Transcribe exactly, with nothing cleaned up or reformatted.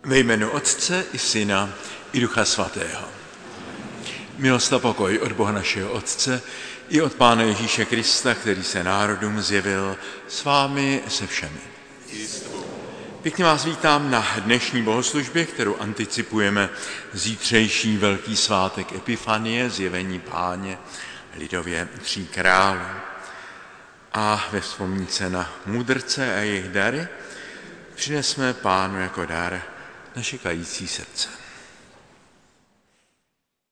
Ve jménu Otce i Syna i Ducha Svatého. Milost a pokoj od Boha našeho Otce i od Pána Ježíše Krista, který se národům zjevil, s vámi se všemi. Pěkně vás vítám na dnešní bohoslužbě, kterou anticipujeme zítřejší velký svátek Epifanie, zjevení Páně, lidově tří králů. A ve vzpomínce na mudrce a jejich dary přinesme Pánu jako dar naše kající srdce.